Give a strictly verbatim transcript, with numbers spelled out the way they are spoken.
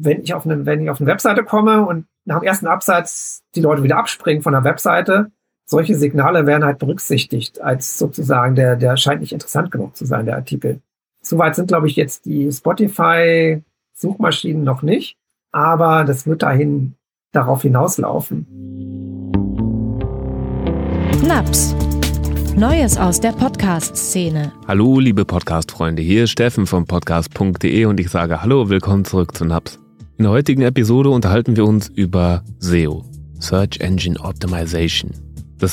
wenn ich auf eine, wenn ich auf eine Webseite komme und nach dem ersten Absatz die Leute wieder abspringen von der Webseite, solche Signale werden halt berücksichtigt als sozusagen, der, der scheint nicht interessant genug zu sein, der Artikel. Soweit sind, glaube ich, jetzt die Spotify-Suchmaschinen noch nicht, aber das wird dahin darauf hinauslaufen. Naps. Neues aus der Podcast-Szene. Hallo, liebe Podcast-Freunde, hier ist Steffen von podcast punkt de und ich sage hallo, willkommen zurück zu Naps. In der heutigen Episode unterhalten wir uns über S E O, Search Engine Optimization.